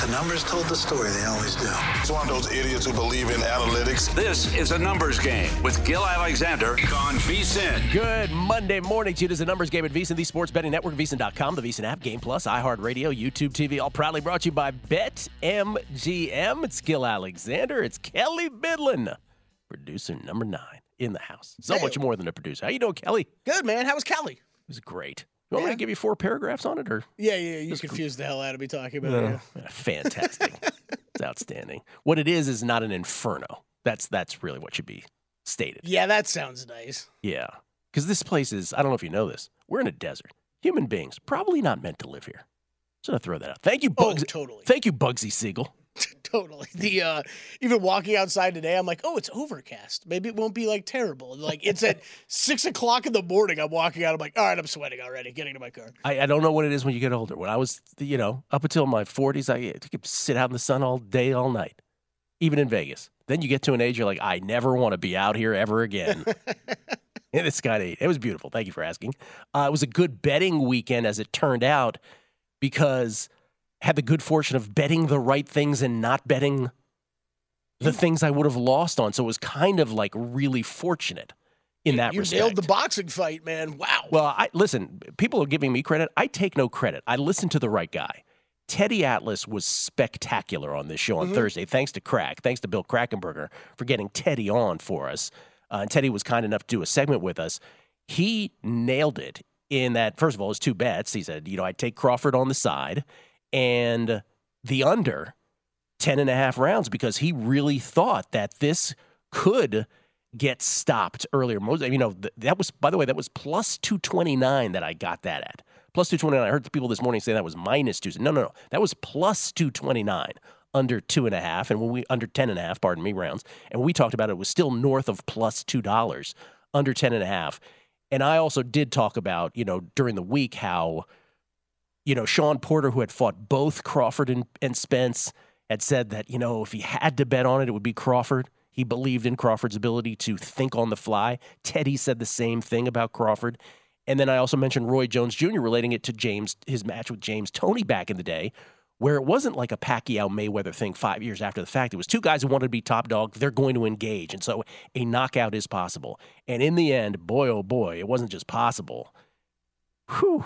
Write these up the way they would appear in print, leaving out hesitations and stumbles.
numbers told the story. They always do. It's one of those idiots who believe in analytics. This is a numbers game with Gil Alexander on VSiN. Good Monday morning to you. It is a numbers game at VSiN, the sports betting network, VSiN.com, the VSiN app, Game Plus, iHeartRadio, YouTube TV, all proudly brought to you by BetMGM. It's Gil Alexander. It's Kelly Bidlin, producer number 9 in the house. So much more than a producer. How you doing, Kelly? Good, man. How was Kelly? It was great. You want me to give you 4 paragraphs on it? Or Yeah. You confused the hell out of me talking about it. Yeah. Fantastic. It's outstanding. What it is not an inferno. That's really what should be stated. Yeah, that sounds nice. Yeah. Because this place is, I don't know if you know this, we're in a desert. Human beings, probably not meant to live here. Just going to throw that out. Thank you, Bugsy. Oh, totally. Thank you, Bugsy Siegel. Totally. Even walking outside today, I'm like, oh, it's overcast. Maybe it won't be like terrible. Like it's at 6 o'clock in the morning. I'm walking out. I'm like, all right, I'm sweating already. Getting to my car. I don't know what it is when you get older. When I was, up until my 40s, I could sit out in the sun all day, all night, even in Vegas. Then you get to an age you're like, I never want to be out here ever again. And it's got it was beautiful. Thank you for asking. It was a good betting weekend, as it turned out, because had the good fortune of betting the right things and not betting the things I would have lost on. So it was kind of like really fortunate in that respect. You nailed the boxing fight, man. Wow. Well, listen, people are giving me credit. I take no credit. I listened to the right guy. Teddy Atlas was spectacular on this show on Thursday. Thanks to Crack. Thanks to Bill Krackomberger for getting Teddy on for us. And Teddy was kind enough to do a segment with us. He nailed it in that, first of all, his 2 bets. He said, I'd take Crawford on the side and the under 10.5 rounds because he really thought that this could get stopped earlier. That was, by the way, that was plus 229 that I got that at. Plus 229. I heard the people this morning say that was minus 2. No. That was plus 229 under 2.5. And when we under 10.5, rounds. And when we talked about it, it was still north of plus $2 under 10.5. And I also did talk about, during the week how, Sean Porter, who had fought both Crawford and Spence, had said that, if he had to bet on it, it would be Crawford. He believed in Crawford's ability to think on the fly. Teddy said the same thing about Crawford. And then I also mentioned Roy Jones Jr. relating it to his match with James Toney back in the day, where it wasn't like a Pacquiao-Mayweather thing 5 years after the fact. It was 2 guys who wanted to be top dog. They're going to engage. And so a knockout is possible. And in the end, boy, oh boy, it wasn't just possible. Whew.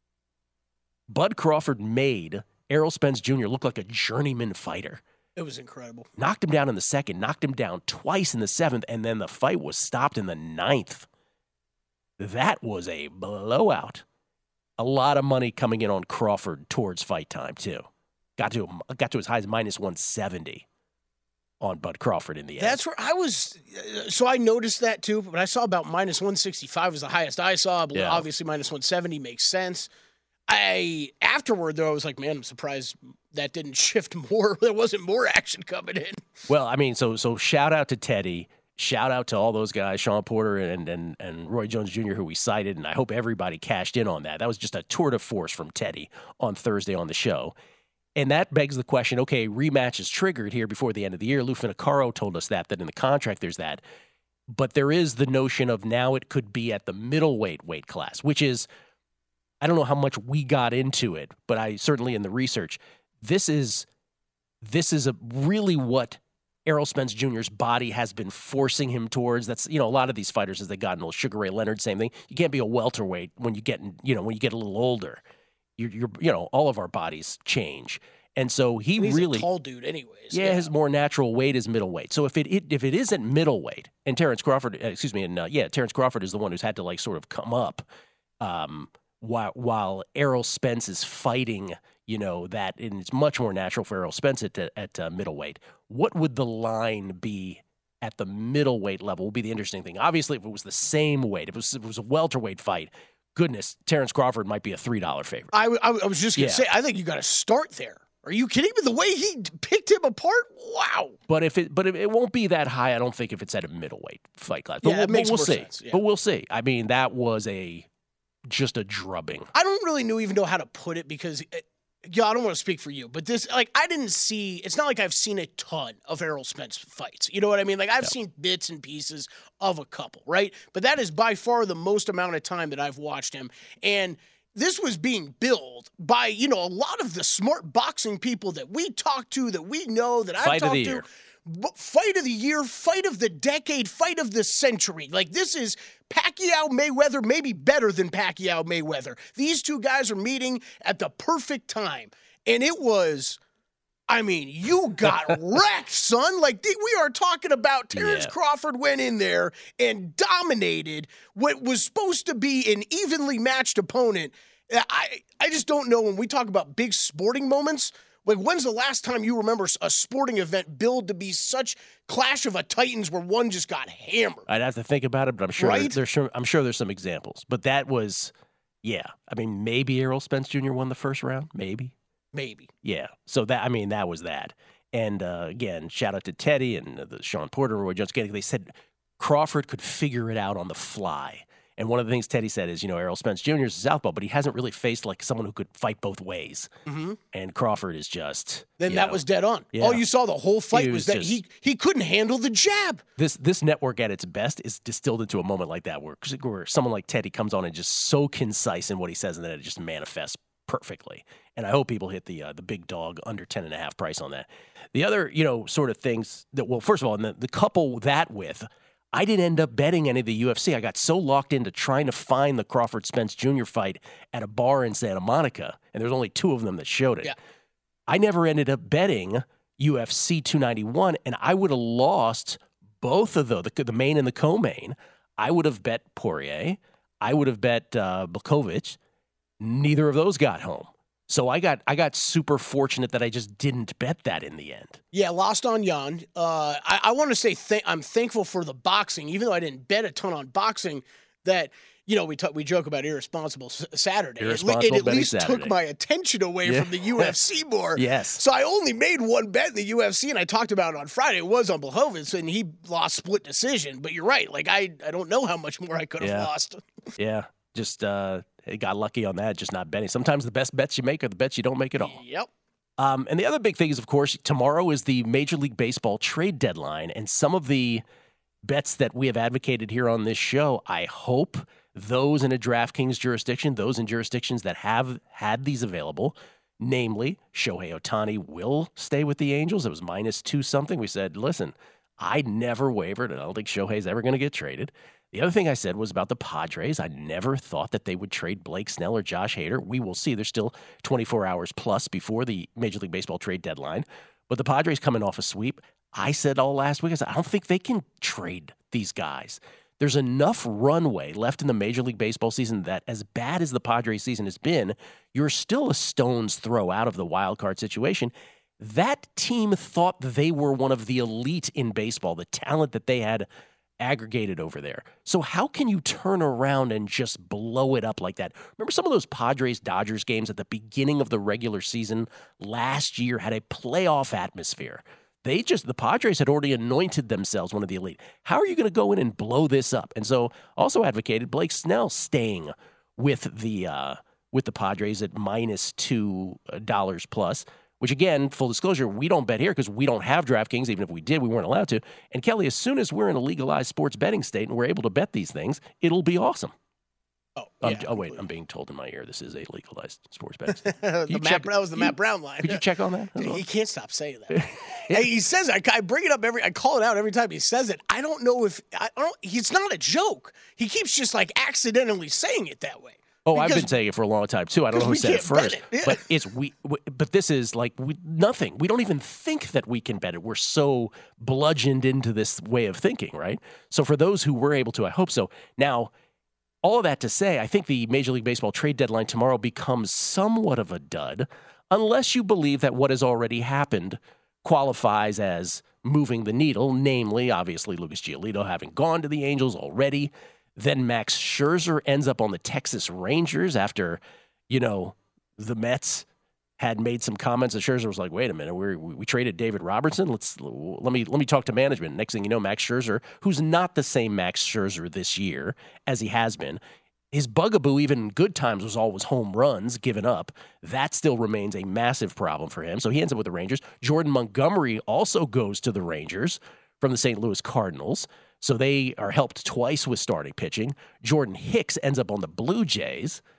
Bud Crawford made Errol Spence Jr. look like a journeyman fighter. It was incredible. Knocked him down in the 2nd, knocked him down twice in the 7th, and then the fight was stopped in the 9th. That was a blowout. A lot of money coming in on Crawford towards fight time, too. Got to as high as minus 170 on Bud Crawford in the end. That's where I was. So I noticed that, too, but I saw about minus 165 was the highest I saw. But obviously, minus 170 makes sense. Afterward, though, I was like, man, I'm surprised that didn't shift more. There wasn't more action coming in. Well, I mean, so shout out to Teddy. Shout out to all those guys, Sean Porter and Roy Jones Jr., who we cited, and I hope everybody cashed in on that. That was just a tour de force from Teddy on Thursday on the show. And that begs the question, okay, rematch is triggered here before the end of the year. Lou Finocchiaro told us that in the contract there's that. But there is the notion of now it could be at the middleweight weight class, which is, I don't know how much we got into it, but I certainly in the research, this is a really what Errol Spence Jr.'s body has been forcing him towards. That's, a lot of these fighters as they got into Sugar Ray Leonard, same thing. You can't be a welterweight when you get a little older. You're all of our bodies change. And so he's really a tall dude anyways. Yeah, his more natural weight is middleweight. So if it is at middleweight, and Terrence Crawford is the one who's had to sort of come up while Errol Spence is fighting, that, and it's much more natural for Errol Spence at middleweight. What would the line be at the middleweight level would be the interesting thing. Obviously, if it was the same weight, if it was a welterweight fight, goodness, Terrence Crawford might be a $3 favorite. I was just going to say, I think you got to start there. Are you kidding me? The way he picked him apart? Wow. But it won't be that high, I don't think, if it's at a middleweight fight class. But we'll see. Sense, yeah. But we'll see. I mean, that was just a drubbing. I don't really even know how to put it because, I don't want to speak for you, but this, I didn't see, it's not like I've seen a ton of Errol Spence fights. You know what I mean? I've seen bits and pieces of a couple, right? But that is by far the most amount of time that I've watched him. And this was being billed by, a lot of the smart boxing people that we talk to, that we know, that I've talked to. Fight of the year, fight of the decade, fight of the century. Like, this is Pacquiao Mayweather, maybe better than Pacquiao Mayweather. These two guys are meeting at the perfect time. And it was, you got wrecked, son. Like, we are talking about Terrence Crawford went in there and dominated what was supposed to be an evenly matched opponent. I just don't know, when we talk about big sporting moments, like, when's the last time you remember a sporting event billed to be such clash of a titans where one just got hammered? I'd have to think about it, but I'm sure there's some examples. But that was, maybe Errol Spence Jr. won the first round, maybe. Yeah. So that was that. And again, shout out to Teddy and the Sean Porter, Roy Jones. They said Crawford could figure it out on the fly. And one of the things Teddy said is, Errol Spence Jr. is a southpaw, but he hasn't really faced like someone who could fight both ways. Mm-hmm. And Crawford is just... Then that was dead on. Yeah. All you saw the whole fight was that he couldn't handle the jab. This network at its best is distilled into a moment like that where someone like Teddy comes on and just so concise in what he says, and then it just manifests perfectly. And I hope people hit the big dog under 10.5 price on that. The other, sort of things that, well, first of all, and the couple that with... I didn't end up betting any of the UFC. I got so locked into trying to find the Crawford-Spence Jr. fight at a bar in Santa Monica, and there's only 2 of them that showed it. Yeah. I never ended up betting UFC 291, and I would have lost both of those, the main and the co-main. I would have bet Poirier. I would have bet Blachowicz. Neither of those got home. So I got super fortunate that I just didn't bet that in the end. Yeah, lost on Jan. I want to say I'm thankful for the boxing, even though I didn't bet a ton on boxing, that, we joke about Irresponsible Saturday. It at least Saturday took my attention away from the UFC more. Yes. So I only made one bet in the UFC, and I talked about it on Friday. It was on Blachowicz, and he lost split decision. But you're right. Like, I don't know how much more I could have lost. Yeah. Just got lucky on that, just not betting. Sometimes the best bets you make are the bets you don't make at all. Yep. And the other big thing is, of course, tomorrow is the Major League Baseball trade deadline, and some of the bets that we have advocated here on this show, I hope those in a DraftKings jurisdiction, those in jurisdictions that have had these available, namely Shohei Ohtani will stay with the Angels. It was -2 something. We said, listen, I never wavered, and I don't think Shohei's ever going to get traded. The other thing I said was about the Padres. I never thought that they would trade Blake Snell or Josh Hader. We will see. There's still 24 hours plus before the Major League Baseball trade deadline. But the Padres coming off a sweep, I said all last week, I don't think they can trade these guys. There's enough runway left in the Major League Baseball season that, as bad as the Padres season has been, you're still a stone's throw out of the wild card situation. That team thought they were one of the elite in baseball, the talent that they had aggregated over there. So how can you turn around and just blow it up like that? Remember some of those Padres-Dodgers games at the beginning of the regular season last year had a playoff atmosphere. The Padres had already anointed themselves one of the elite. How are you going to go in and blow this up? And so also advocated Blake Snell staying with the Padres at -$2 plus. Which, again, full disclosure, we don't bet here because we don't have DraftKings. Even if we did, we weren't allowed to. And, Kelly, as soon as we're in a legalized sports betting state and we're able to bet these things, it'll be awesome. Oh, yeah. Wait, I'm being told in my ear this is a legalized sports betting state. That was the Matt Brown line. Could you check on that? He can't stop saying that. He says it. I bring it up I call it out every time he says it. I don't know if it's not a joke. He keeps just like accidentally saying it that way. Oh, I've been saying it for a long time too. I don't know who said it first, but it's but this is like nothing. We don't even think that we can bet it. We're so bludgeoned into this way of thinking, right? So for those who were able to, I hope so. Now, all of that to say, I think the Major League Baseball trade deadline tomorrow becomes somewhat of a dud, unless you believe that what has already happened qualifies as moving the needle. Namely, obviously, Lucas Giolito having gone to the Angels already. Then Max Scherzer ends up on the Texas Rangers after, the Mets had made some comments. And Scherzer was like, "Wait a minute, we traded David Robertson. Let me talk to management." Next thing you know, Max Scherzer, who's not the same Max Scherzer this year as he has been, his bugaboo even in good times was always home runs given up. That still remains a massive problem for him. So he ends up with the Rangers. Jordan Montgomery also goes to the Rangers from the St. Louis Cardinals. So they are helped twice with starting pitching. Jordan Hicks ends up on the Blue Jays.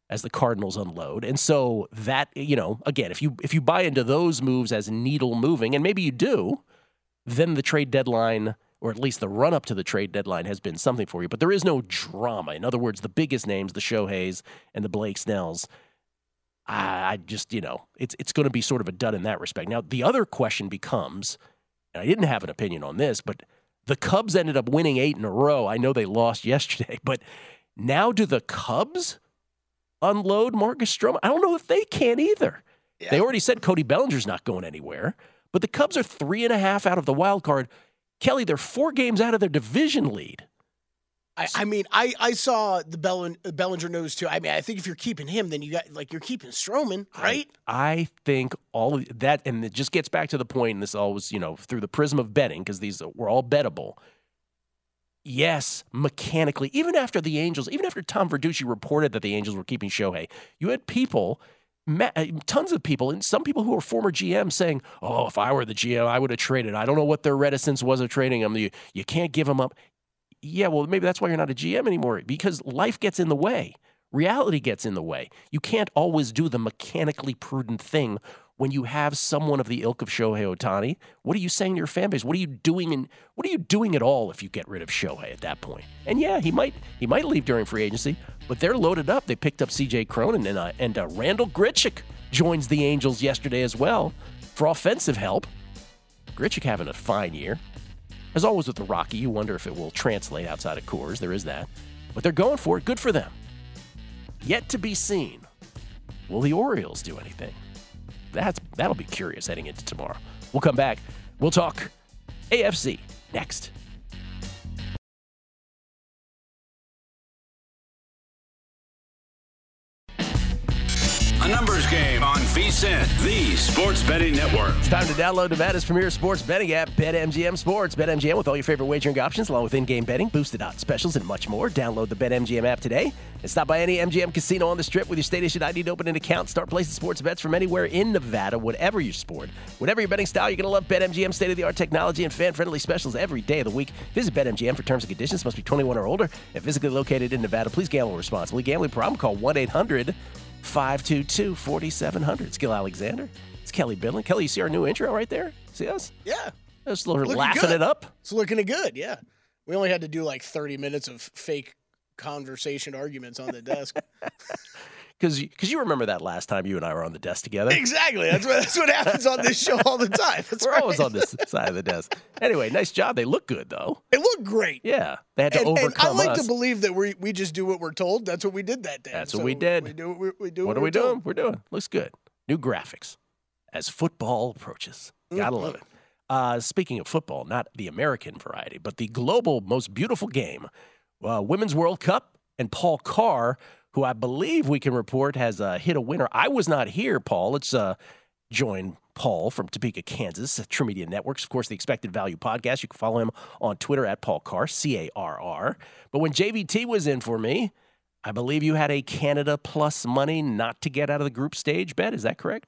as the Cardinals unload. And so that, again, if you buy into those moves as needle moving, and maybe you do, then the trade deadline, or at least the run-up to the trade deadline, has been something for you. But there is no drama. In other words, the biggest names, the Shoheis and the Blake Snells, I just, it's going to be sort of a dud in that respect. Now, the other question becomes, and I didn't have an opinion on this, but the Cubs ended up winning 8 in a row. I know they lost yesterday, but now do the Cubs unload Marcus Stroman? I don't know if they can either. Yeah. They already said Cody Bellinger's not going anywhere, but the Cubs are 3.5 out of the wild card. Kelly, they're 4 games out of their division lead. I saw the Bellinger news too. I mean, I think if you're keeping him, then you're keeping Stroman, right? I think all of that, and it just gets back to the point, and this always, through the prism of betting, because these were all bettable. Yes, mechanically, even after Tom Verducci reported that the Angels were keeping Shohei, you had people, tons of people, and some people who are former GMs saying, "Oh, if I were the GM, I would have traded." I don't know what their reticence was of trading him. You can't give him up. Yeah, well, maybe that's why you're not a GM anymore, because life gets in the way. Reality gets in the way. You can't always do the mechanically prudent thing when you have someone of the ilk of Shohei Ohtani. What are you saying to your fan base? What are you doing at all if you get rid of Shohei at that point? And yeah, he might leave during free agency, but they're loaded up. They picked up C.J. Cronin, and Randall Grichuk joins the Angels yesterday as well for offensive help. Grichuk having a fine year. As always with the Rocky, you wonder if it will translate outside of Coors. There is that. But they're going for it. Good for them. Yet to be seen. Will the Orioles do anything? That'll be curious heading into tomorrow. We'll come back. We'll talk AFC next. A numbers game on VSiN, the sports betting network. It's time to download Nevada's premier sports betting app, BetMGM Sports. BetMGM with all your favorite wagering options, along with in-game betting, boosted odds specials, and much more. Download the BetMGM app today and stop by any MGM casino on the Strip with your state-issued ID to open an account. Start placing sports bets from anywhere in Nevada, whatever your sport. Whatever your betting style, you're going to love BetMGM state-of-the-art technology and fan-friendly specials every day of the week. Visit BetMGM for terms and conditions. Must be 21 or older and physically located in Nevada. Please gamble responsibly. Gambling problem? Call 1-800-522-4700. It's Gil Alexander. It's Kelly Bidlin. Kelly, you see our new intro right there? See us? Yeah. Just laughing it up. It's looking good, yeah. We only had to do like 30 minutes of fake conversation arguments on the desk. Because you remember that last time you and I were on the desk together. Exactly. That's what happens on this show all the time. We're always on this side of the desk. Anyway, nice job. They look good, though. It looked great. Yeah. They had to overcome us. I like to believe that we just do what we're told. That's what we did that day. That's what we did. We do what are we doing? We're doing. Looks good. New graphics as football approaches. Gotta love it. Speaking of football, not the American variety, but the global most beautiful game, Women's World Cup, and Paul Carr, who I believe we can report has hit a winner. I was not here, Paul. Let's join Paul from Topeka, Kansas, True Media Networks. Of course, the Expected Value Podcast. You can follow him on Twitter at Paul Carr, C-A-R-R. But when JVT was in for me, I believe you had a Canada plus money not to get out of the group stage bet. Is that correct?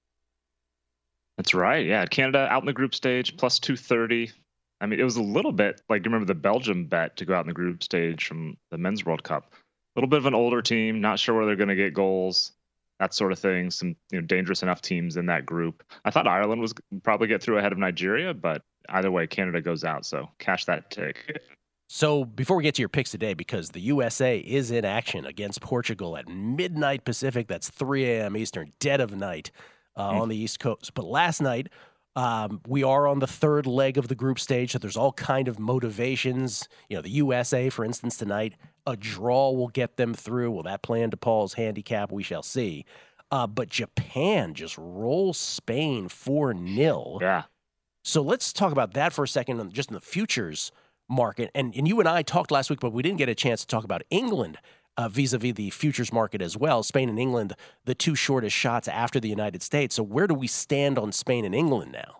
That's right. Yeah, Canada out in the group stage, plus 230. I mean, it was a little bit like, you remember the Belgium bet to go out in the group stage from the Men's World Cup. A little bit of an older team, not sure where they're going to get goals, that sort of thing. Some dangerous enough teams in that group. I thought Ireland was probably get through ahead of Nigeria, but either way, Canada goes out. So cash that ticket. So before we get to your picks today, because the USA is in action against Portugal at midnight Pacific, that's 3 a.m. Eastern, dead of night on the East Coast. But last night, we are on the third leg of the group stage, so there's all kind of motivations. The USA, for instance, tonight, a draw will get them through. Will that play into Paul's handicap? We shall see. But Japan just rolls Spain 4-0. Yeah. So let's talk about that for a second, just in the futures market. And you and I talked last week, but we didn't get a chance to talk about England vis-a-vis the futures market as well. Spain and England, the two shortest shots after the United States. So where do we stand on Spain and England now?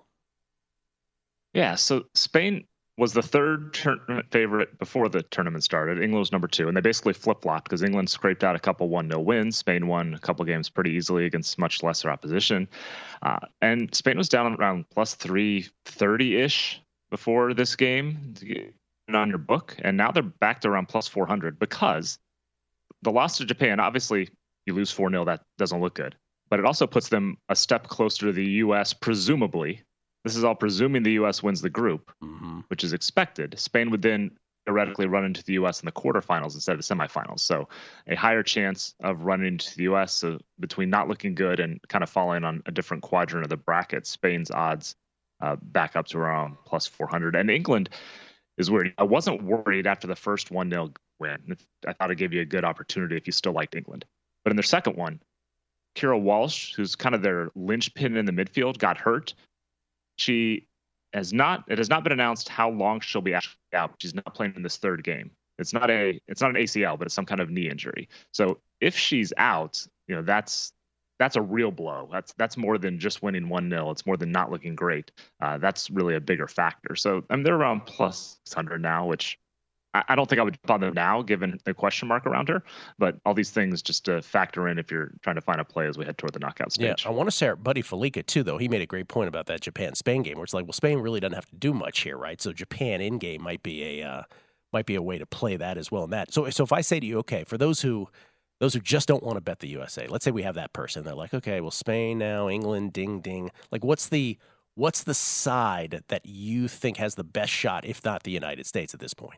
Yeah, so Spain was the third tournament favorite before the tournament started. England was number 2, and they basically flip-flopped because England scraped out a couple 1-0 wins. Spain won a couple games pretty easily against much lesser opposition. And Spain was down around plus 330-ish before this game on your book, and now they're back to around plus 400 because the loss to Japan, obviously You lose 4-0, that doesn't look good. But it also puts them a step closer to the U.S., presumably. This is all presuming the U.S. wins the group, which is expected. Spain would then theoretically run into the U.S. in the quarterfinals instead of the semifinals. So a higher chance of running into the U.S. So between not looking good and kind of falling on a different quadrant of the bracket, Spain's odds back up to around plus 400. And England is weird. I wasn't worried after the first 1-0 win. I thought it gave you a good opportunity if you still liked England. But in their second one, Keira Walsh, who's kind of their linchpin in the midfield, got hurt. It has not been announced how long she'll be actually out. She's not playing in this third game. It's not an ACL, but it's some kind of knee injury. So if she's out, that's a real blow. That's more than just winning 1-0. It's more than not looking great. That's really a bigger factor. So they're around plus 600 now, which I don't think I would jump on them now, given the question mark around her. But all these things just to factor in if you're trying to find a play as we head toward the knockout stage. Yeah, I want to say our buddy Felica, too, though. He made a great point about that Japan-Spain game, where it's like, well, Spain really doesn't have to do much here, right? So Japan in-game might be a way to play that as well. And that. So if I say to you, okay, for those who just don't want to bet the USA, let's say we have that person. They're like, okay, well, Spain now, England, ding, ding. Like, what's the side that you think has the best shot, if not the United States, at this point?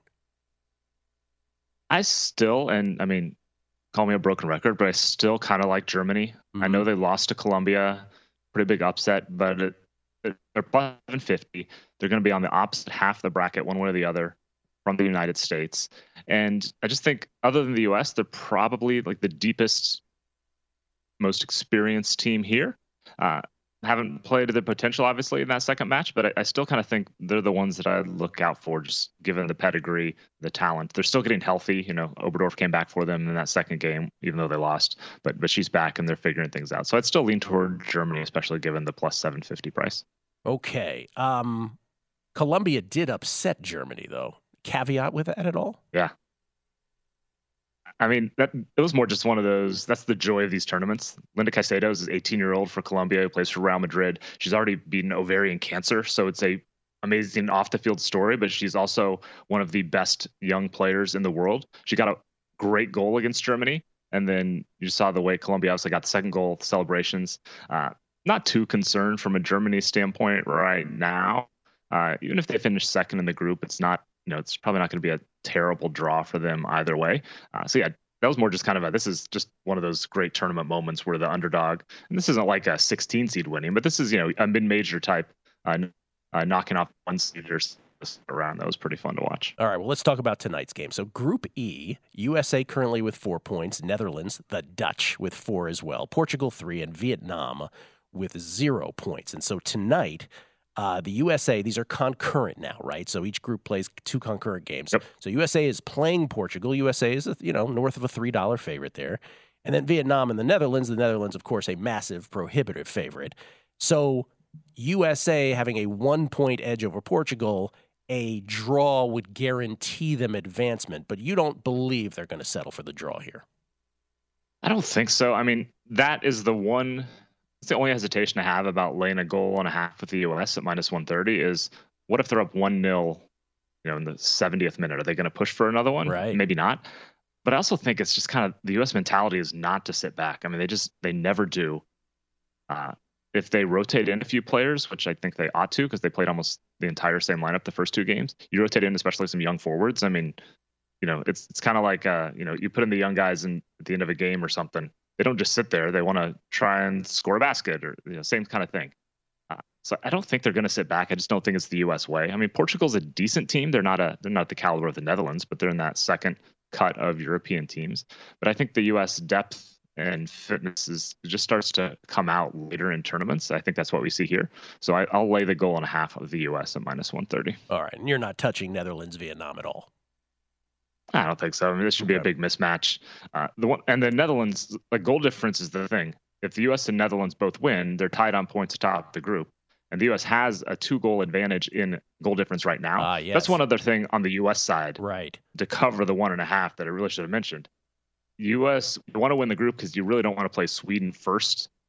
I still, call me a broken record, but I still kind of like Germany. I know they lost to Colombia, pretty big upset, but they're plus 750. They're going to be on the opposite half of the bracket, one way or the other, from the United States. And I just think, other than the U.S., they're probably like the deepest, most experienced team here. Haven't played to their potential, obviously, in that second match, but I still kind of think they're the ones that I look out for, just given the pedigree, the talent. They're still getting healthy. Oberdorf came back for them in that second game, even though they lost, but she's back and they're figuring things out. So I'd still lean toward Germany, especially given the plus 750 price. Okay. Colombia did upset Germany, though. Caveat with that at all? Yeah. It was more just one of those. That's the joy of these tournaments. Linda Caicedo is an 18-year-old for Colombia who plays for Real Madrid. She's already beaten ovarian cancer, so it's a amazing off-the-field story, but she's also one of the best young players in the world. She got a great goal against Germany, and then you saw the way Colombia obviously got the second goal, celebrations. Not too concerned from a Germany standpoint right now. Even if they finish second in the group, it's not. It's probably not going to be a terrible draw for them either way. That was more just kind of this is just one of those great tournament moments where the underdog, and this isn't like a 16 seed winning, but this is, a mid-major type knocking off one seeders around. That was pretty fun to watch. All right, well, let's talk about tonight's game. So Group E, USA currently with 4 points, Netherlands, the Dutch with 4 as well, Portugal 3, and Vietnam with 0 points. And so tonight, the USA, these are concurrent now, right? So each group plays 2 concurrent games. Yep. So USA is playing Portugal. USA is, north of a $3 favorite there. And then Vietnam and the Netherlands, of course, a massive prohibitive favorite. So USA having a 1-point edge over Portugal, a draw would guarantee them advancement, but you don't believe they're going to settle for the draw here. I don't think so. That is the one. It's the only hesitation I have about laying a goal and a half with the U.S. at minus 130 is what if they're up 1-0, in the 70th minute? Are they going to push for another one? Right. Maybe not. But I also think it's just kind of the U.S. mentality is not to sit back. They never do. If they rotate in a few players, which I think they ought to because they played almost the entire same lineup the first 2 games, you rotate in especially some young forwards. It's kind of like, you put in the young guys at the end of a game or something. They don't just sit there. They want to try and score a basket or same kind of thing. So I don't think they're going to sit back. I just don't think it's the U.S. way. Portugal's a decent team. They're not the caliber of the Netherlands, but they're in that second cut of European teams. But I think the U.S. depth and fitness just starts to come out later in tournaments. I think that's what we see here. So I'll lay the goal and a half of the U.S. at minus 130. All right, and you're not touching Netherlands, Vietnam at all. I don't think so. This should be a big mismatch. The Netherlands, goal difference is the thing. If the U.S. and Netherlands both win, they're tied on points atop the group. And the U.S. has a 2-goal advantage in goal difference right now. Yes. That's one other thing on the U.S. side. Right. To cover the 1.5 that I really should have mentioned. U.S., you want to win the group because you really don't want to play Sweden first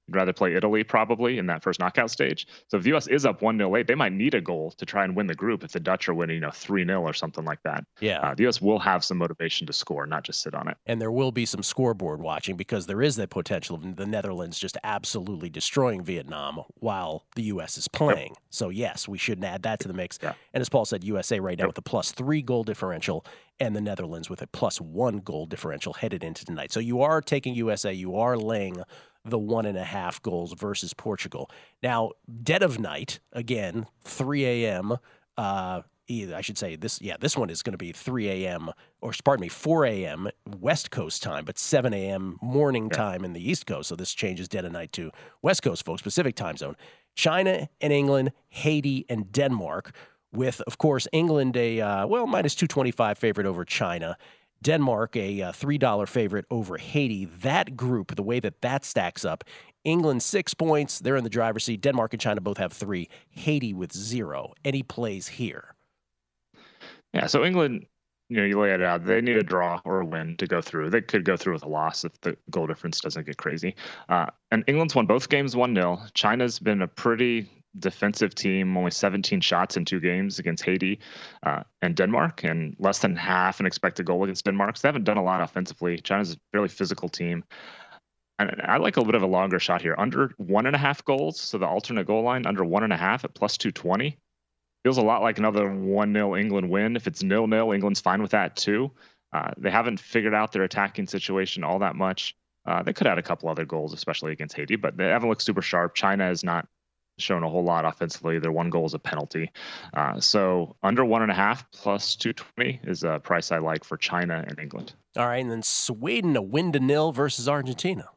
You'd rather play Italy probably in that first knockout stage. So if the U.S. is up 1-0 late, they might need a goal to try and win the group if the Dutch are winning 3-0 or something like that. Yeah. The U.S. will have some motivation to score, not just sit on it. And there will be some scoreboard watching because there is that potential of the Netherlands just absolutely destroying Vietnam while the U.S. is playing. Yep. So, yes, we shouldn't add that to the mix. Yeah. And as Paul said, USA right now with a +3 goal differential and the Netherlands with a +1 goal differential headed into tonight. So you are taking USA. You are laying the 1.5 goals versus Portugal. Now, dead of night, again, 3 a.m., I should say this one is going to be 3 a.m. or 4 a.m. West Coast time, but 7 a.m. morning time in the East Coast. So this changes dead of night to West Coast folks, Pacific time zone. China and England, Haiti and Denmark, with, of course, England a, -225 favorite over China. Denmark, a $3 favorite over Haiti. That group, the way that stacks up, England 6 points. They're in the driver's seat. Denmark and China both have 3. Haiti with 0. Any plays here? Yeah, so England, you lay it out. They need a draw or a win to go through. They could go through with a loss if the goal difference doesn't get crazy. And England's won both games 1-0. China's been a pretty defensive team, only 17 shots in 2 games against Haiti and Denmark, and less than half an expected goal against Denmark. So they haven't done a lot offensively. China's a fairly physical team. And I like a little bit of a longer shot here. Under 1.5 goals, so the alternate goal line, under 1.5 at +220. Feels a lot like another 1-0 England win. If it's 0-0, England's fine with that too. They haven't figured out their attacking situation all that much. They could add a couple other goals, especially against Haiti, but they haven't looked super sharp. China has not shown a whole lot offensively. Their 1 goal is a penalty. So under 1.5 +220 is a price I like for China and England. All right, and then Sweden, a 1-0 versus Argentina.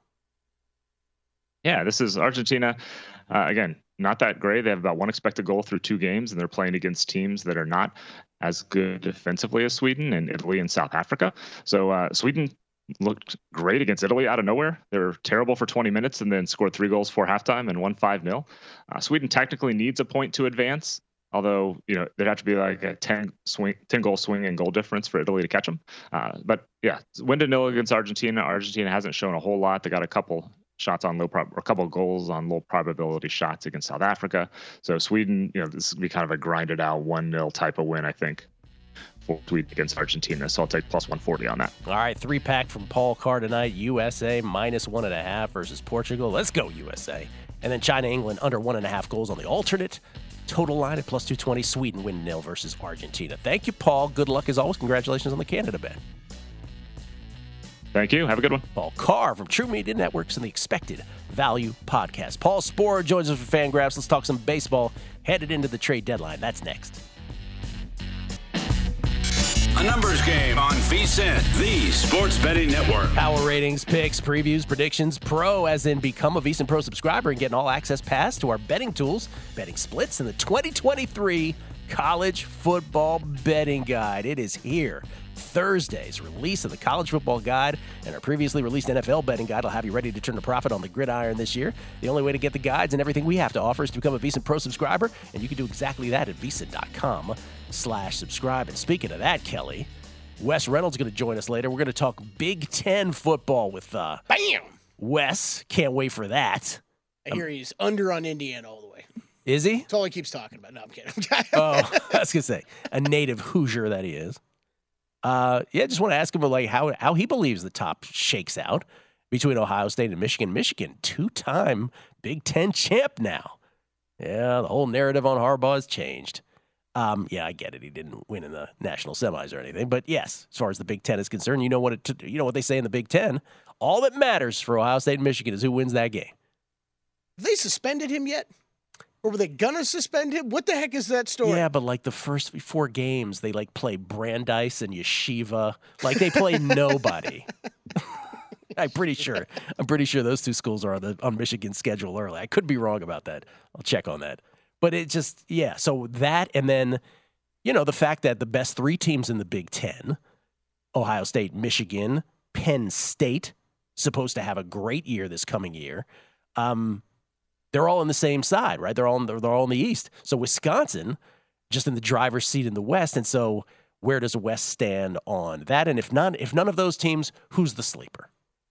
Yeah, this is Argentina. Again, not that great. They have about 1 expected goal through 2 games, and they're playing against teams that are not as good defensively as Sweden and Italy and South Africa. So Sweden looked great against Italy out of nowhere. They were terrible for 20 minutes and then scored 3 goals for halftime and won 5-0. Sweden technically needs a point to advance, although there'd have to be like a 10-goal swing in goal difference for Italy to catch them. But yeah, 1-0 against Argentina. Argentina hasn't shown a whole lot. They got a couple shots on a couple of goals on low probability shots against South Africa. So Sweden, this would be kind of a grinded out 1-0 type of win, I think, for Sweden against Argentina. So I'll take +140 on that. All right, 3-pack from Paul Carr tonight. USA -1.5 versus Portugal. Let's go USA. And then China, England under 1.5 goals on the alternate. Total line at +220. Sweden 1-0 versus Argentina. Thank you, Paul. Good luck as always. Congratulations on the Canada bet. Thank you. Have a good one. Paul Carr from True Media Networks and the Expected Value Podcast. Paul Sporer joins us for Fangraphs. Let's talk some baseball headed into the trade deadline. That's next. A numbers game on VSiN, the Sports Betting Network. Power ratings, picks, previews, predictions, pro, as in become a VSiN Pro subscriber and get an all-access pass to our betting tools, betting splits, and the 2023 College Football Betting Guide. It is here. Thursday's release of the College Football Guide and our previously released NFL Betting Guide will have you ready to turn a profit on the gridiron this year. The only way to get the guides and everything we have to offer is to become a VSiN Pro subscriber, and you can do exactly that at VSiN.com/subscribe. And speaking of that, Kelly, Wes Reynolds is going to join us later. We're going to talk Big Ten football with Wes. Can't wait for that. I hear he's under on Indiana all the way. Is he? That's all he keeps talking about. No, I'm kidding. Oh, I was going to say, a native Hoosier that he is. Just want to ask him how he believes the top shakes out between Ohio State and Michigan. Michigan, 2-time Big Ten champ now. Yeah, the whole narrative on Harbaugh has changed. I get it. He didn't win in the national semis or anything, but yes, as far as the Big Ten is concerned, you know what they say in the Big Ten. All that matters for Ohio State and Michigan is who wins that game. Have they suspended him yet? Or were they gonna suspend him? What the heck is that story? Yeah, but the first 4 games, they play Brandeis and Yeshiva. They play nobody. I'm pretty sure those 2 schools are on Michigan's schedule early. I could be wrong about that. I'll check on that. But it just, so that, and then, the fact that the best 3 teams in the Big Ten, Ohio State, Michigan, Penn State, supposed to have a great year this coming year. They're all on the same side, right? They're all in the East. So Wisconsin, just in the driver's seat in the West. And so where does West stand on that? And if none of those teams, who's the sleeper?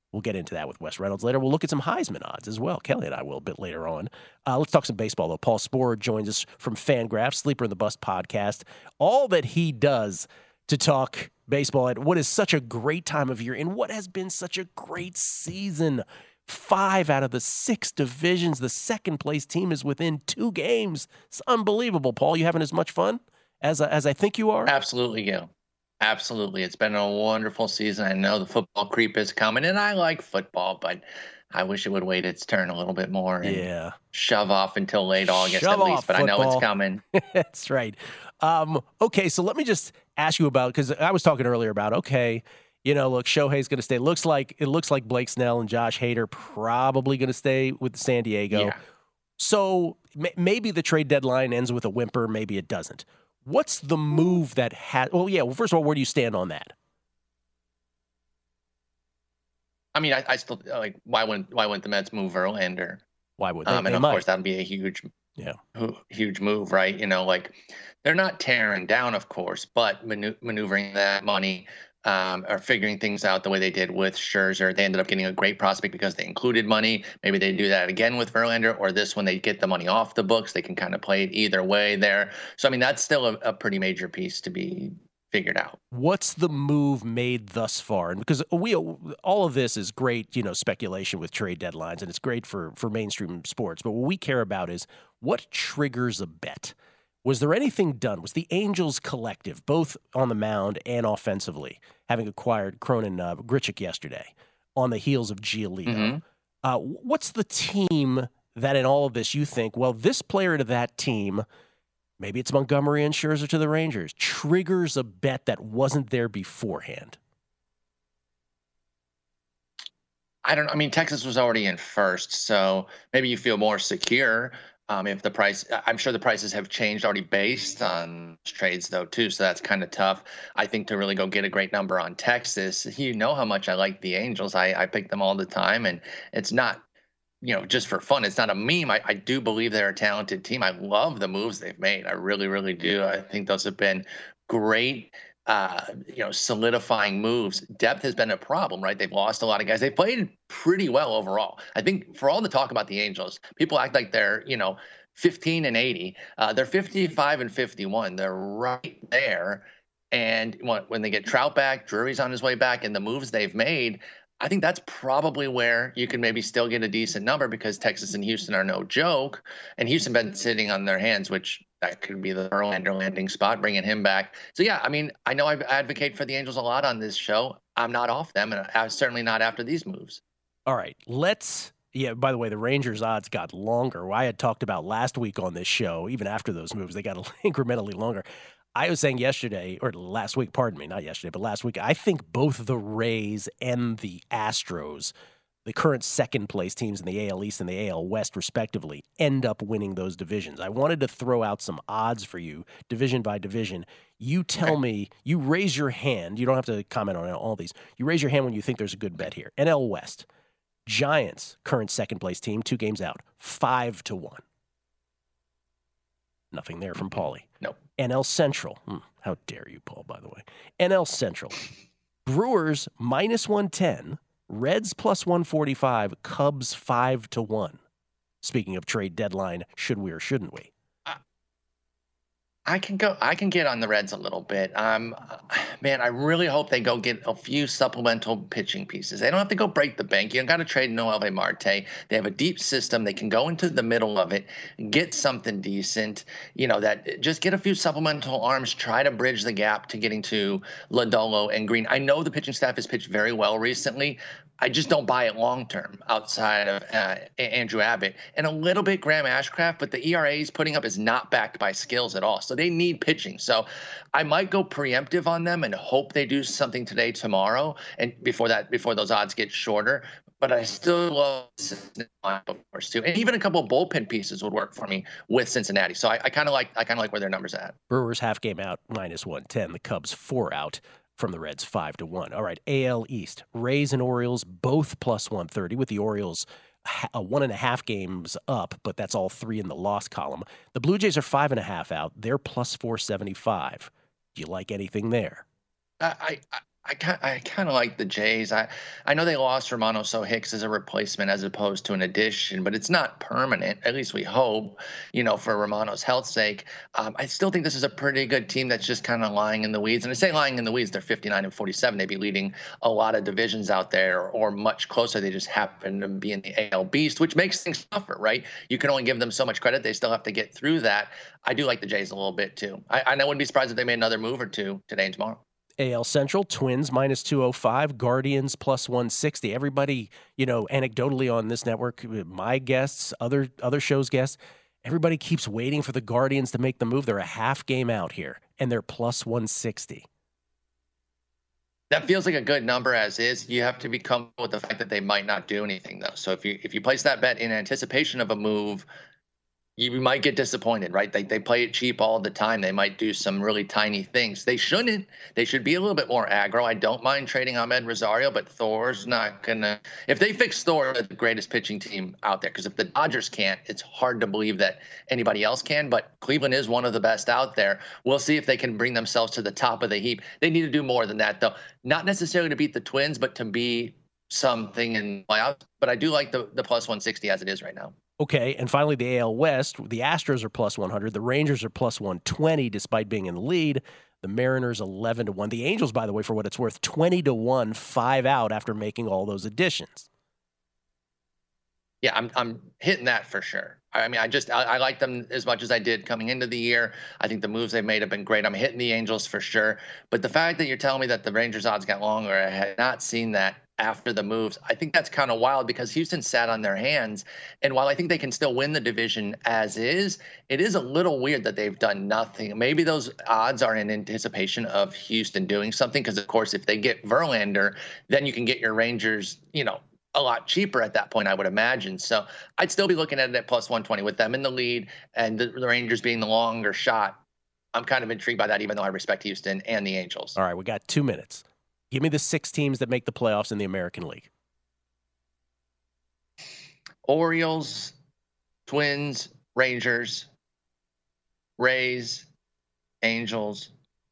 We'll get into that with Wes Reynolds later. We'll look at some Heisman odds as well. Kelly and I will a bit later on. Let's talk some baseball, though. Paul Sporer joins us from Fangraphs, Sleeper in the Bus podcast. All that he does to talk baseball at what is such a great time of year and what has been such a great season. 5 out of the 6 divisions. The second-place team is within 2 games. It's unbelievable. Paul, you having as much fun as I think you are? Absolutely, Gil. Absolutely. It's been a wonderful season. I know the football creep is coming, and I like football, but I wish it would wait its turn a little bit more and shove off until late August at least, but football. I know it's coming. That's right. Okay, so let me just ask you about, because I was talking earlier about, okay, look, Shohei's going to stay. It looks like Blake Snell and Josh Hader probably going to stay with San Diego. Yeah. So maybe the trade deadline ends with a whimper. Maybe it doesn't. What's the move that has? Well, first of all, where do you stand on that? I mean, I still like why wouldn't the Mets move Verlander? Why would they? And of course, that'd be a huge move, right? Like they're not tearing down, of course, but maneuvering that money. Or figuring things out the way they did with Scherzer. They ended up getting a great prospect because they included money. Maybe they do that again with Verlander, or this one they get the money off the books. They can kind of play it either way there. So, I mean, that's still a pretty major piece to be figured out. What's the move made thus far? And because all of this is great, speculation with trade deadlines, and it's great for mainstream sports. But what we care about is what triggers a bet. Was there anything done? Was the Angels collective, both on the mound and offensively, having acquired Cronin Grichuk yesterday on the heels of Giolito? Mm-hmm. What's the team that in all of this you think, well, this player to that team, maybe it's Montgomery and Scherzer to the Rangers, triggers a bet that wasn't there beforehand? I don't know. I mean, Texas was already in first, so maybe you feel more secure. If the price, I'm sure the prices have changed already based on trades though too, so that's kind of tough. I think to really go get a great number on Texas, you know how much I like the Angels. I pick them all the time, and it's not, just for fun. It's not a meme. I do believe they're a talented team. I love the moves they've made. I really, really do. I think those have been great. Solidifying moves. Depth has been a problem, right? They've lost a lot of guys. They played pretty well overall. I think for all the talk about the Angels, people act like they're, 15-80. They're 55-51. They're right there. And when they get Trout back, Drury's on his way back, and the moves they've made, I think that's probably where you can maybe still get a decent number because Texas and Houston are no joke. And Houston been sitting on their hands, which that could be the Verlander landing spot, bringing him back. So, yeah, I mean, I know I advocate for the Angels a lot on this show. I'm not off them, and I'm certainly not after these moves. All right, by the way, the Rangers' odds got longer. I had talked about last week on this show, even after those moves, they got incrementally longer. I was saying last week, not yesterday, but last week, I think both the Rays and the Astros, the current second-place teams in the AL East and the AL West, respectively, end up winning those divisions. I wanted to throw out some odds for you, division by division. You tell me, you raise your hand. You don't have to comment on all these. You raise your hand when you think there's a good bet here. NL West, Giants, current second-place team, 2 games out, 5-1. Nothing there from Paulie. No. NL Central. How dare you, Paul, by the way. NL Central. Brewers, -110. Reds, +145. Cubs, 5-1. Speaking of trade deadline, should we or shouldn't we? I can get on the Reds a little bit. Man, I really hope they go get a few supplemental pitching pieces. They don't have to go break the bank. You don't got to trade Noelvi Marte. They have a deep system. They can go into the middle of it, get something decent. That just get a few supplemental arms. Try to bridge the gap to getting to Lodolo and Green. I know the pitching staff has pitched very well recently. I just don't buy it long term outside of Andrew Abbott and a little bit Graham Ashcraft, but the ERA he's putting up is not backed by skills at all. So they need pitching. So I might go preemptive on them and hope they do something today, tomorrow, and before those odds get shorter. But I still love Cincinnati, of course, too, and even a couple of bullpen pieces would work for me with Cincinnati. So I kind of like where their numbers are at. Brewers half game out, -110. The Cubs 4 out. From the Reds, 5-1. All right, AL East. Rays and Orioles both +130, with the Orioles 1.5 games up, but that's all 3 in the loss column. The Blue Jays are 5.5 out. They're +475. Do you like anything there? I I kind of like the Jays. I know they lost Romano So Hicks as a replacement as opposed to an addition, but it's not permanent. At least we hope, for Romano's health's sake. I still think this is a pretty good team that's just kind of lying in the weeds. And I say lying in the weeds, they're 59-47. They'd be leading a lot of divisions out there or much closer. They just happen to be in the AL Beast, which makes things tougher, right? You can only give them so much credit. They still have to get through that. I do like the Jays a little bit too. I wouldn't be surprised if they made another move or two today and tomorrow. AL Central, Twins -205, Guardians +160. Everybody, anecdotally on this network, my guests, other shows' guests, everybody keeps waiting for the Guardians to make the move. They're a half game out here, and they're +160. That feels like a good number as is. You have to be comfortable with the fact that they might not do anything, though. So if you place that bet in anticipation of a move, you might get disappointed, right? They play it cheap all the time. They might do some really tiny things. They shouldn't. They should be a little bit more aggro. I don't mind trading Ahmed Rosario, but Thor's not going to – if they fix Thor, they're the greatest pitching team out there. Because if the Dodgers can't, it's hard to believe that anybody else can. But Cleveland is one of the best out there. We'll see if they can bring themselves to the top of the heap. They need to do more than that, though. Not necessarily to beat the Twins, but to be something in playoffs. But I do like the +160 as it is right now. Okay, and finally the AL West, the Astros are +100, the Rangers are +120 despite being in the lead, the Mariners 11-1. The Angels, by the way, for what it's worth, 20-1, 5 out after making all those additions. Yeah, I'm hitting that for sure. I mean, I like them as much as I did coming into the year. I think the moves they've made have been great. I'm hitting the Angels for sure. But the fact that you're telling me that the Rangers odds got longer, I had not seen that after the moves. I think that's kind of wild because Houston sat on their hands. And while I think they can still win the division as is, it is a little weird that they've done nothing. Maybe those odds are in anticipation of Houston doing something because, of course, if they get Verlander, then you can get your Rangers, a lot cheaper at that point, I would imagine. So I'd still be looking at it at +120 with them in the lead and the Rangers being the longer shot. I'm kind of intrigued by that, even though I respect Houston and the Angels. All right, we got 2 minutes. Give me the 6 teams that make the playoffs in the American League. Orioles, Twins, Rangers, Rays, Angels,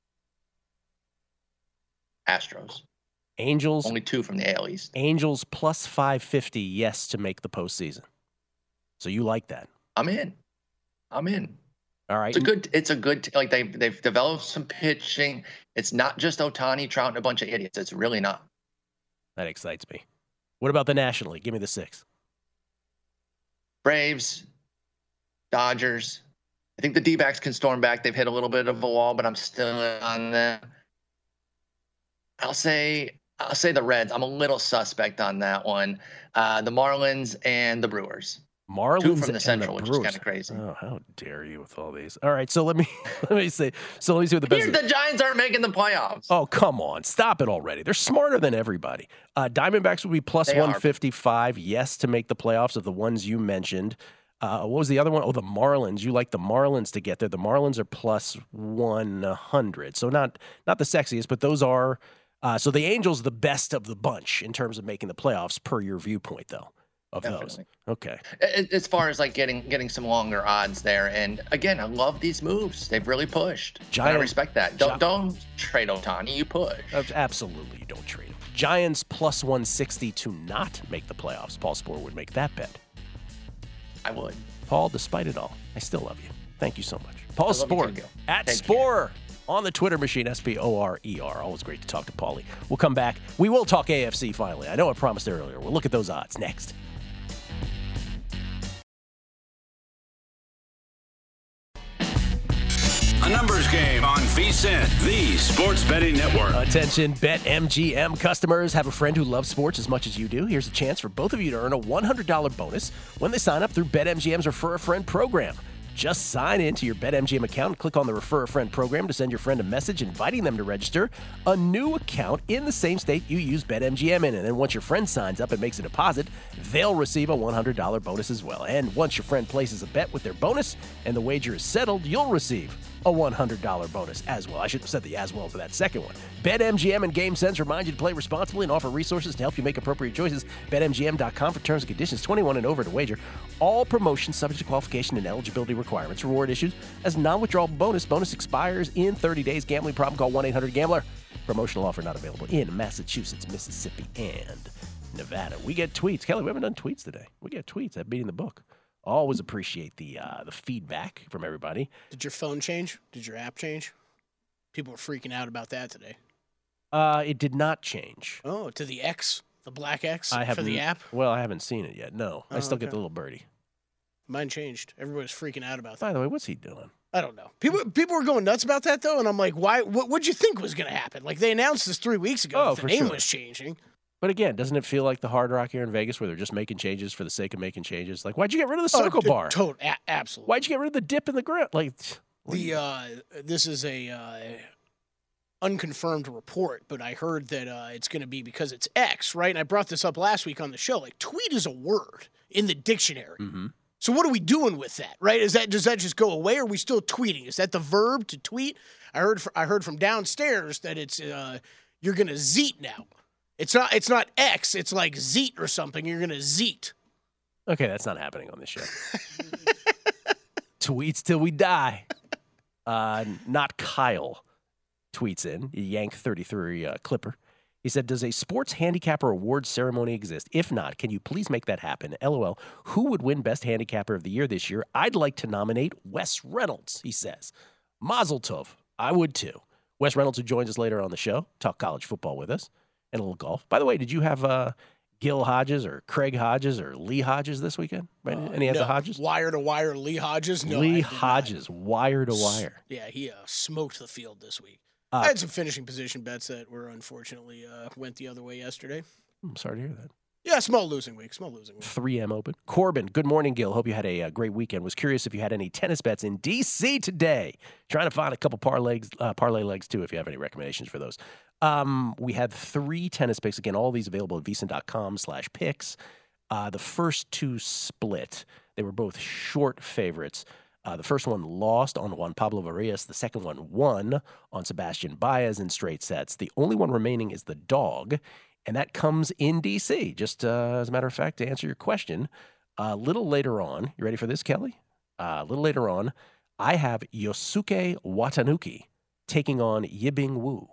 Astros. Angels. Only 2 from the AL East. Angels +550, yes, to make the postseason. So you like that? I'm in. All right. It's a good like they've developed some pitching. It's not just Ohtani, Trout, and a bunch of idiots. It's really not. That excites me. What about the National League? Give me the 6. Braves, Dodgers. I think the D-backs can storm back. They've hit a little bit of a wall, but I'm still on them. I'll say the Reds. I'm a little suspect on that one. The Marlins and the Brewers. Marlins 2 from the and Central, the which Brewers. is kind of crazy. Oh, how dare you with all these? All right, so let me see. So let me see what the best. Here, the Giants aren't making the playoffs. Oh, come on. Stop it already. They're smarter than everybody. Diamondbacks would be +155, yes, to make the playoffs of the ones you mentioned. What was the other one? Oh, the Marlins. You like the Marlins to get there. The Marlins are +100. So not the sexiest, but those are so the Angels the best of the bunch in terms of making the playoffs per your viewpoint, though. Of Definitely. those. Okay. As far as like getting some longer odds there. And again, I love these moves. They've really pushed. I respect that. Don't trade Ohtani, you push. Absolutely, you don't trade him. Giants +160 to not make the playoffs. Paul Sporer would make that bet. I would. Paul, despite it all, I still love you. Thank you so much. Paul Sporer at Sporer on the Twitter machine, SPORER. Always great to talk to Paulie. We'll come back. We will talk AFC finally. I know I promised earlier. We'll look at those odds next. A numbers game on VSiN, the Sports Betting Network. Attention, BetMGM customers. Have a friend who loves sports as much as you do. Here's a chance for both of you to earn a $100 bonus when they sign up through BetMGM's Refer a Friend program. Just sign into your BetMGM account and click on the Refer a Friend program to send your friend a message inviting them to register a new account in the same state you use BetMGM in. And then once your friend signs up and makes a deposit, they'll receive a $100 bonus as well. And once your friend places a bet with their bonus and the wager is settled, you'll receive a $100 bonus as well. I should have said the as well for that second one. BetMGM and GameSense remind you to play responsibly and offer resources to help you make appropriate choices. BetMGM.com for terms and conditions. 21 and over to wager. All promotions subject to qualification and eligibility requirements. Reward issued as non-withdrawal bonus. Bonus expires in 30 days. Gambling problem? Call 1-800-GAMBLER. Promotional offer not available in Massachusetts, Mississippi, and Nevada. We get tweets. Kelly, we haven't done tweets today. We get tweets at Beating the Book. Always appreciate the feedback from everybody. Did your phone change? Did your app change? People were freaking out about that today. It did not change. Oh, to the X, the black X for the app? Well, I haven't seen it yet. No, I still get okay. the little birdie. Mine changed. Everybody's freaking out about that. By the way, what's he doing? I don't know. People were going nuts about that, though, and I'm like, why? What'd you think was going to happen? Like, they announced this 3 weeks ago that the name was changing. But again, doesn't it feel like the Hard Rock here in Vegas where they're just making changes for the sake of making changes? Like, why'd you get rid of the circle bar? Absolutely. Why'd you get rid of the dip in the ground? Like, this is a unconfirmed report, but I heard that it's going to be because it's X, right? And I brought this up last week on the show. Like, tweet is a word in the dictionary. Mm-hmm. So what are we doing with that, right? Does that just go away? Or are we still tweeting? Is that the verb to tweet? I heard from downstairs that it's you're going to zeet now. It's not X. It's like zeet or something. You're going to zeet. Okay, that's not happening on this show. Tweets till we die. Not Kyle tweets in, Yank33 Clipper. He said, does a sports handicapper award ceremony exist? If not, can you please make that happen? LOL. Who would win best handicapper of the year this year? I'd like to nominate Wes Reynolds, he says. Mazel tov. I would too. Wes Reynolds, who joins us later on the show, talk college football with us and a little golf. By the way, did you have Gil Hodges or Craig Hodges or Lee Hodges this weekend? Right? Any of the Hodges? Wire to wire, Lee Hodges? No, Lee Hodges, wire to wire. Yeah, he smoked the field this week. I had some finishing position bets that were unfortunately went the other way yesterday. I'm sorry to hear that. Yeah, small losing week. 3M Open. Corbin, good morning, Gil. Hope you had a great weekend. Was curious if you had any tennis bets in D.C. today. Trying to find a couple parlay legs, too, if you have any recommendations for those. We had 3 tennis picks. Again, all these available at vsin.com/picks. The first 2 split. They were both short favorites. The first one lost on Juan Pablo Varillas. The second one won on Sebastian Baez in straight sets. The only one remaining is the dog, and that comes in D.C. Just as a matter of fact, to answer your question, a little later on, you ready for this, Kelly? A little later on, I have Yosuke Watanuki taking on Yibing Wu.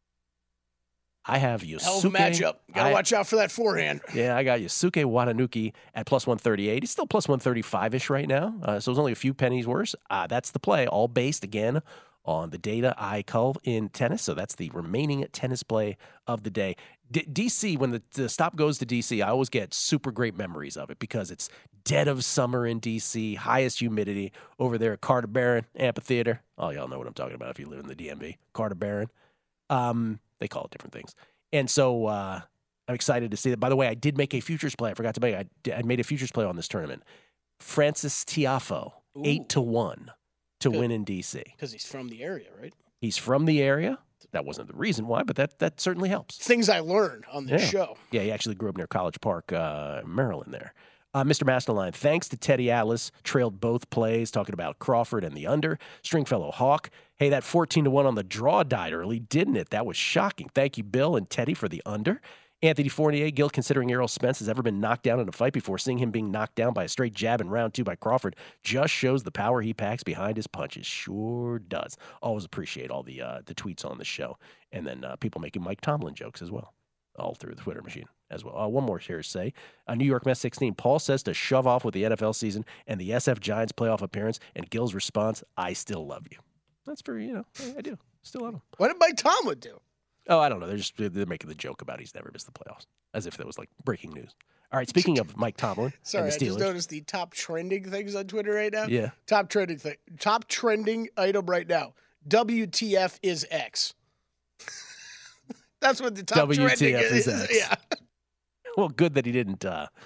I have Yosuke. Hell of a matchup. Got to watch out for that forehand. Yeah, I got Yosuke Watanuki at plus 138. He's still plus 135-ish right now, so it's only a few pennies worse. That's the play, all based, again, on the data I cull in tennis. So that's the remaining tennis play of the day. D.C., when the stop goes to D.C., I always get super great memories of it because it's dead of summer in D.C., highest humidity over there at Carter Barron Amphitheater. Oh, y'all know what I'm talking about if you live in the DMV. Carter Barron. They call it different things. And so I'm excited to see that. By the way, I did make a futures play. I forgot to make it. I made a futures play on this tournament. Francis Tiafoe, 8-1 to win in D.C. Because he's from the area, right? He's from the area. That wasn't the reason why, but that certainly helps. Things I learned on this show. Yeah, he actually grew up near College Park, Maryland there. Mr. Masterline, thanks to Teddy Atlas, trailed both plays, talking about Crawford and the under. Stringfellow Hawk, hey, that 14-1 on the draw died early, didn't it? That was shocking. Thank you, Bill and Teddy, for the under. Anthony Fournier, Gil, considering Errol Spence has ever been knocked down in a fight before, seeing him being knocked down by a straight jab in round 2 by Crawford just shows the power he packs behind his punches. Sure does. Always appreciate all the tweets on the show. And then people making Mike Tomlin jokes as well, all through the Twitter machine as well. One more here to say. New York Mets 16. Paul says to shove off with the NFL season and the SF Giants playoff appearance, and Gil's response, I still love you. That's very, I do. Still love him. What did Mike Tomlin do? Oh, I don't know. They're making the joke about he's never missed the playoffs, as if that was like breaking news. All right, speaking of Mike Tomlin Sorry, and the Steelers. I just noticed the top trending things on Twitter right now. Yeah. Top trending item right now. WTF is X. That's what the top WTF trending is X. Yeah. Well, good that he didn't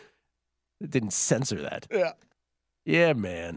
censor that. Yeah. Yeah, man.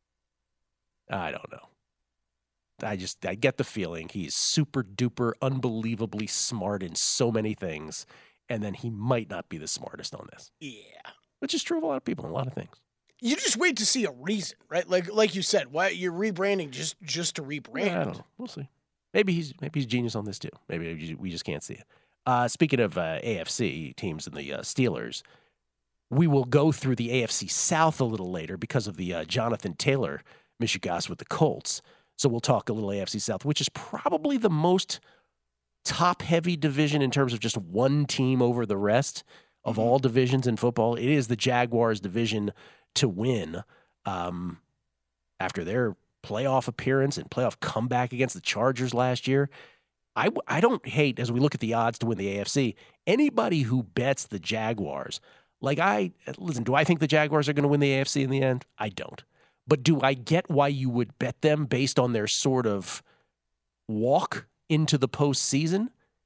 I don't know. I get the feeling he's super duper unbelievably smart in so many things, and then he might not be the smartest on this. Yeah. Which is true of a lot of people in a lot of things. You just wait to see a reason, right? Like you said, why you're rebranding just to rebrand. Yeah, I don't know. We'll see. Maybe he's genius on this too. Maybe we just can't see it. Speaking of AFC teams and the Steelers, we will go through the AFC South a little later because of the Jonathan Taylor mishigas with the Colts. So we'll talk a little AFC South, which is probably the most top-heavy division in terms of just one team over the rest of all divisions in football, it is the Jaguars' division to win after their playoff appearance and playoff comeback against the Chargers last year. I don't hate, as we look at the odds to win the AFC, anybody who bets the Jaguars. Listen, do I think the Jaguars are going to win the AFC in the end? I don't. But do I get why you would bet them based on their sort of walk into the postseason?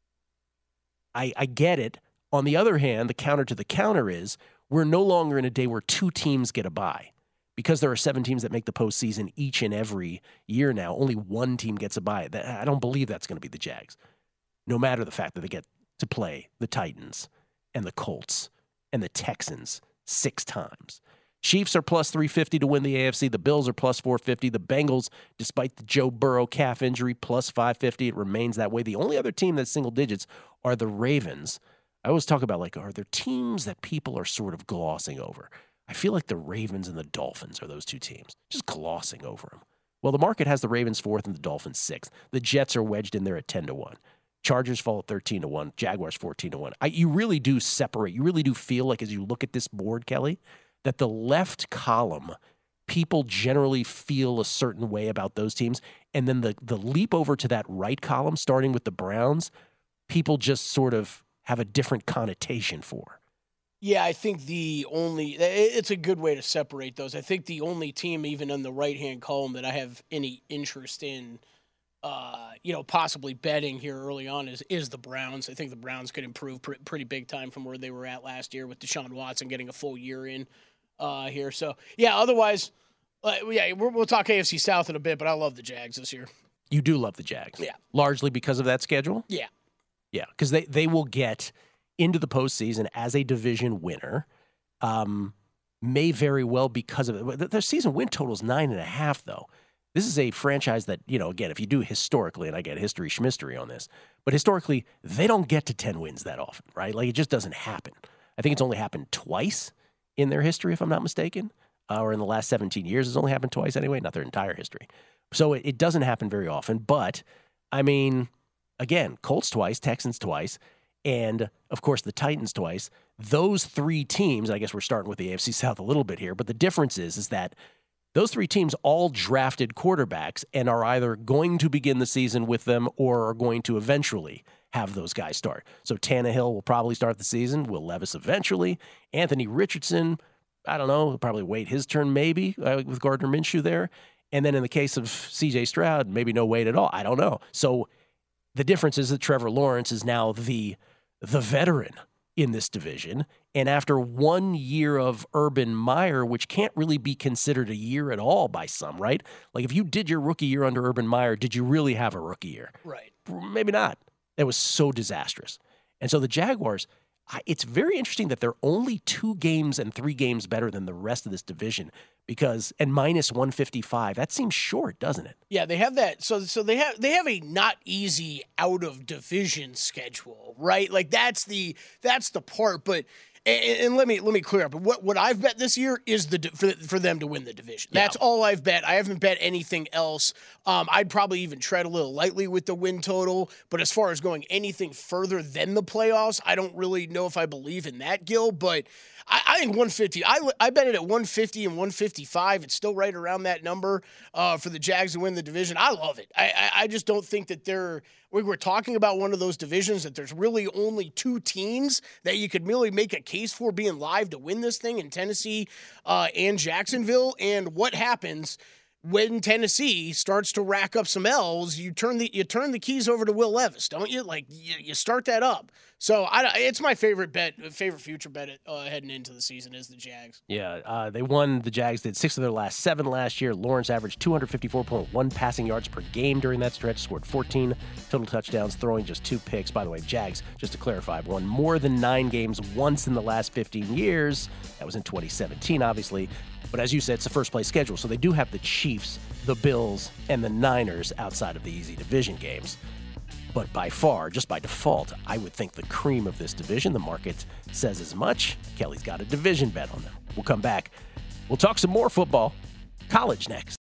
I get it. On the other hand, the counter to the counter is we're no longer in a day where two teams get a bye. Because there are 7 teams that make the postseason each and every year now, only one team gets a bye. I don't believe that's going to be the Jags, no matter the fact that they get to play the Titans and the Colts and the Texans 6 times. Chiefs are plus 350 to win the AFC. The Bills are plus 450. The Bengals, despite the Joe Burrow calf injury, plus 550. It remains that way. The only other team that's single digits are the Ravens. I always talk about, are there teams that people are sort of glossing over? I feel like the Ravens and the Dolphins are those two teams, just glossing over them. Well, the market has the Ravens 4th and the Dolphins 6th. The Jets are wedged in there at 10-1. Chargers fall at 13-1. Jaguars 14-1. You really do separate. You really do feel like as you look at this board, Kelly, that the left column, people generally feel a certain way about those teams. And then the leap over to that right column, starting with the Browns, people just sort of have a different connotation for. Yeah, I think it's a good way to separate those. I think the only team, even in the right-hand column, that I have any interest in, possibly betting here early on is the Browns. I think the Browns could improve pretty big time from where they were at last year with Deshaun Watson getting a full year in here. So, yeah, otherwise, we'll talk AFC South in a bit, but I love the Jags this year. You do love the Jags? Yeah. Largely because of that schedule? Yeah. Yeah, because they will get into the postseason as a division winner, may very well because of it. Their season win total is 9.5, though. This is a franchise that, again, if you do historically, and I get history schmistery on this, but historically, they don't get to 10 wins that often, right? Like, it just doesn't happen. I think it's only happened twice in their history, if I'm not mistaken, or in the last 17 years, it's only happened twice anyway, not their entire history. So it doesn't happen very often, but, I mean, again, Colts twice, Texans twice, and, of course, the Titans twice. Those 3 teams, I guess we're starting with the AFC South a little bit here, but the difference is that those 3 teams all drafted quarterbacks and are either going to begin the season with them or are going to eventually have those guys start. So Tannehill will probably start the season. Will Levis eventually. Anthony Richardson, I don't know, he'll probably wait his turn maybe with Gardner Minshew there. And then in the case of C.J. Stroud, maybe no wait at all. I don't know. So the difference is that Trevor Lawrence is now the veteran in this division. And after 1 year of Urban Meyer, which can't really be considered a year at all by some, right? Like if you did your rookie year under Urban Meyer, did you really have a rookie year? Right. Maybe not. It was so disastrous. And so the Jaguars, it's very interesting that they're only 2 games and 3 games better than the rest of this division and minus 155. That seems short, doesn't it? Yeah, they have that. So they have a not easy out of division schedule, right? Like that's the part. But and let me clear up. What I've bet this year is for them to win the division. That's all I've bet. I haven't bet anything else. I'd probably even tread a little lightly with the win total. But as far as going anything further than the playoffs, I don't really know if I believe in that, Gil. But I think 150. I bet it at 150 and 155. It's still right around that number for the Jags to win the division. I love it. I just don't think that we're talking about one of those divisions that there's really only 2 teams that you could really make a case for being live to win this thing in Tennessee and Jacksonville. And what happens when Tennessee starts to rack up some L's? You turn the keys over to Will Levis, don't you? Like you start that up. So it's my favorite future bet heading into the season is the Jags. Yeah, they won. The Jags did 6 of their last 7 last year. Lawrence averaged 254.1 passing yards per game during that stretch, scored 14 total touchdowns, throwing just 2 picks. By the way, Jags, just to clarify, have won more than 9 games once in the last 15 years. That was in 2017, obviously. But as you said, it's the first place schedule, so they do have the Chiefs, the Bills, and the Niners outside of the easy division games. But by far, just by default, I would think the cream of this division, the market says as much. Kelly's got a division bet on them. We'll come back. We'll talk some more football. College next.